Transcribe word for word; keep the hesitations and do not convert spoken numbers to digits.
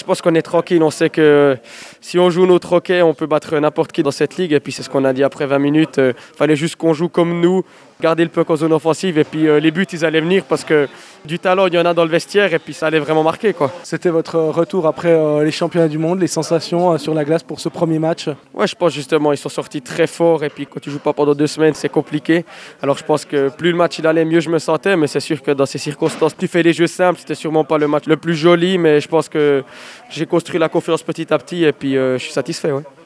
pense qu'on est tranquille. On sait que si on joue notre hockey, on peut battre n'importe qui dans cette ligue. Et puis c'est ce qu'on a dit après vingt minutes. Il euh, fallait juste qu'on joue comme nous, garder le puck en zone offensive. Et puis euh, les buts, ils allaient venir parce que du talent, il y en a dans le vestiaire. Et puis ça allait vraiment marquer, quoi. C'était votre retour après euh, les championnats du monde, les sensations euh, sur la glace pour ce premier match? Ouais, je pense justement ils sont sortis très forts. Et puis quand tu joues pas pendant deux semaines, c'est compliqué. Alors je pense que plus le match il allait, mieux je me sentais. Mais c'est sûr que dans ces circonstances, tu fais les jeux simples. C'était sûrement pas le match le plus joli. Mais je pense que j'ai construit la confiance petit à petit. Et puis euh, je suis satisfait, ouais.